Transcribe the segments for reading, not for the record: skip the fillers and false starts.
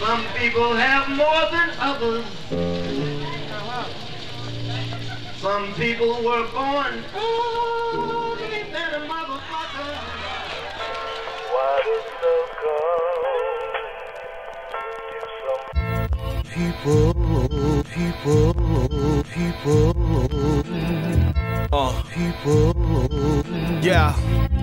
Some people have more than others. Some people were born only than a motherfucker. Why does love come? People. Yeah.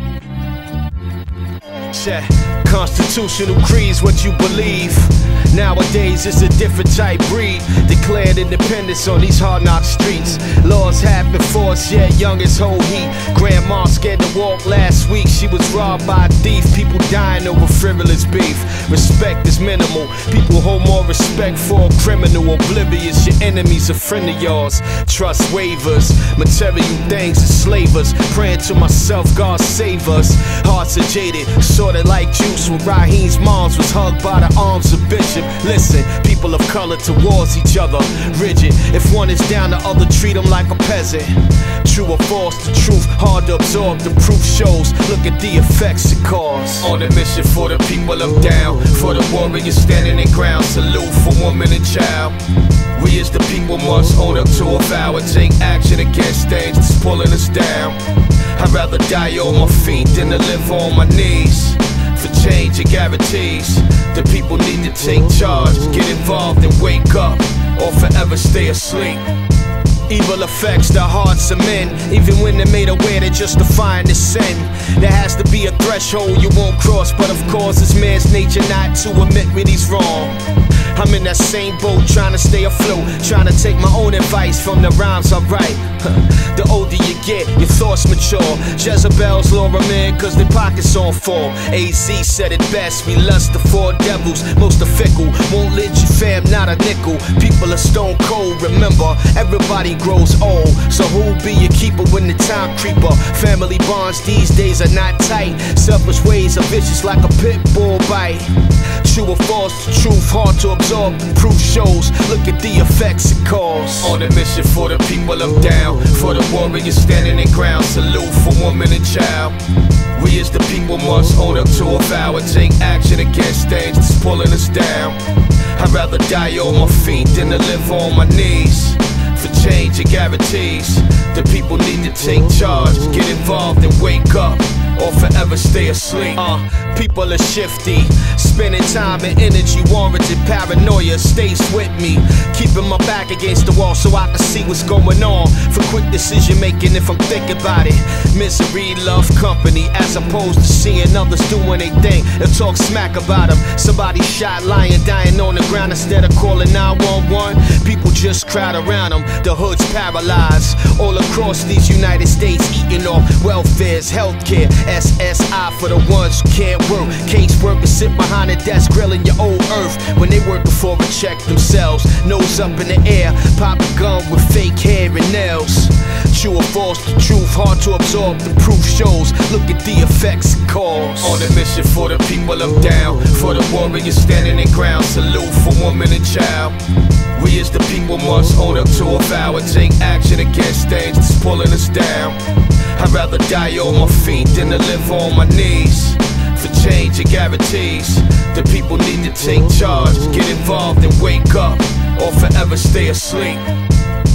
Check. Constitutional creed's what you believe. Nowadays it's a different type breed. Declared independence on these hard knock streets. Laws have been forced, yet young as whole heat. Grandma scared to walk last week. She was robbed by a thief. People dying over frivolous beef. Respect is minimal. People hold more respect for a criminal. Oblivious, your enemy's a friend of yours. Trust waivers. Material things enslave us. Praying to myself, God save us. Hearts are jaded, sorta like juice. When Raheem's moms was hugged by the arms of Bishop. Listen, people of color towards each other, rigid. If one is down, the other treat them like a peasant. True or false, the truth hard to absorb. The proof shows, look at the effects it causes. On a mission for the people, I'm down. For the warriors standing their ground, salute for woman and child. We as the people must own up to a vow and take action against things that's pulling us down. I'd rather die on my feet than to live on my knees. For change it guarantees. The people need to take charge, get involved and wake up, or forever stay asleep. Evil affects the hearts of men, even when they're made aware they're justifying the sin. There has to be a threshold you won't cross, but of course it's man's nature not to admit when he's wrong. I'm in that same boat trying to stay afloat, trying to take my own advice from the rhymes I write. The older you get, your thoughts mature. Jezebel's lure them in cause their pockets on full. AZ said it best, we lust the four devils. Most are fickle, won't lend you fam, not a nickel. People are stone cold, remember, everybody grows old. So who'll be your keeper when the time creeper? Family bonds these days are not tight. Selfish ways are vicious like a pit bull bite. True or false, the truth hard to absorb. The proof shows, look at the effects it causes. On a mission for the people, I'm down. For the warriors standing their ground, salute for woman and child. We as the people must own up to a vow and take action against things that's pulling us down. I'd rather die on my feet than to live on my knees. For change it guarantees. The people need to take charge, get involved and wake up, or forever stay asleep. People are shifty, spending time and energy warranted paranoia stays with me. Keeping my back against the wall so I can see what's going on. For quick decision making if I'm thinking about it. Misery, love, company, as opposed to seeing others doing their thing and talk smack about them. Somebody shot, lying, dying on the ground instead of calling 911. People just crowd around them, the hood's paralyzed. All across these United States, eating off welfares, healthcare, SSI for the ones who can't work. Case workers sit behind a desk grilling your old earth when they working for a check themselves. Nose up in the air, pop a gun with fake hair and nails. True or false, the truth hard to absorb. The proof shows, look at the effects it causes. On a mission for the people, I'm down. For the warriors standing their ground, salute for woman and child. We as the people must own up to a vow and take action against things that's pulling us down. I'd rather die on my feet than to live on my knees. For change it guarantees. The people need to take charge, get involved and wake up, or forever stay asleep.